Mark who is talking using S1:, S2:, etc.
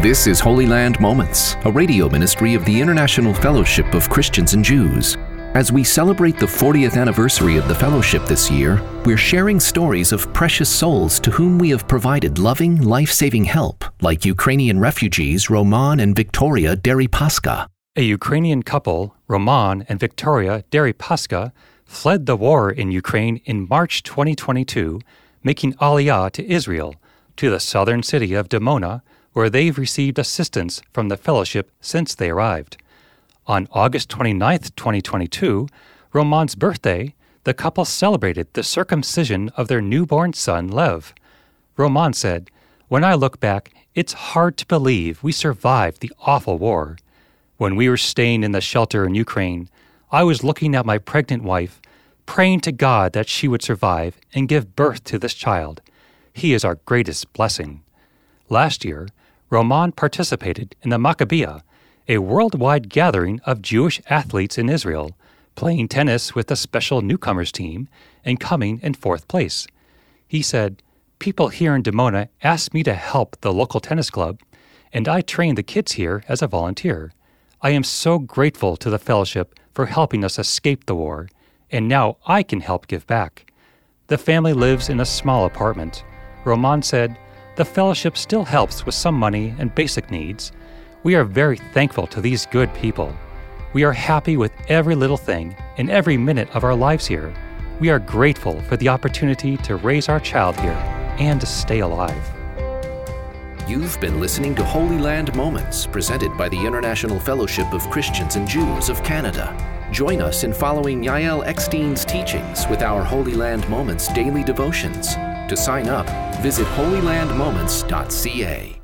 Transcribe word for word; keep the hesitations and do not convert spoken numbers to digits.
S1: This is Holy Land Moments, a radio ministry of the International Fellowship of Christians and Jews. As we celebrate the fortieth anniversary of the fellowship this year, we're sharing stories of precious souls to whom we have provided loving, life-saving help, like Ukrainian refugees Roman and Victoria Deripaska.
S2: A Ukrainian couple, Roman and Victoria Deripaska, fled the war in Ukraine in March twenty twenty-two, making Aliyah to Israel, to the southern city of Dimona, where they've received assistance from the fellowship since they arrived. On August twenty-ninth, twenty twenty-two, Roman's birthday, the couple celebrated the circumcision of their newborn son, Lev. Roman said, "When I look back, it's hard to believe we survived the awful war. When we were staying in the shelter in Ukraine, I was looking at my pregnant wife, praying to God that she would survive and give birth to this child. He is our greatest blessing." Last year, Roman participated in the Maccabiah, a worldwide gathering of Jewish athletes in Israel, playing tennis with the special newcomers team and coming in fourth place. He said, "People here in Dimona asked me to help the local tennis club, and I trained the kids here as a volunteer. I am so grateful to the fellowship for helping us escape the war, and now I can help give back." The family lives in a small apartment. Roman said, "The fellowship still helps with some money and basic needs. We are very thankful to these good people. We are happy with every little thing and every minute of our lives here. We are grateful for the opportunity to raise our child here and to stay alive."
S1: You've been listening to Holy Land Moments, presented by the International Fellowship of Christians and Jews of Canada. Join us in following Yael Eckstein's teachings with our Holy Land Moments daily devotions. To sign up, visit holy land moments dot c a.